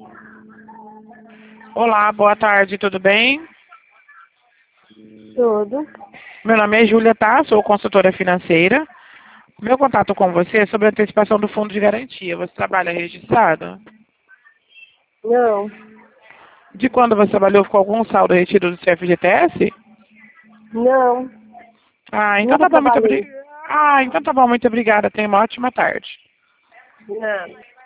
Olá, boa tarde, tudo bem? Tudo. Meu nome é Júlia, tá? Sou consultora financeira. Meu contato com você é sobre a antecipação do fundo de garantia. Você trabalha registrado? Não. De quando você trabalhou com algum saldo retido do seu FGTS? Não. Ah, então Nunca tá bom, trabalhei. muito obrigada. Tenha uma ótima tarde. Não.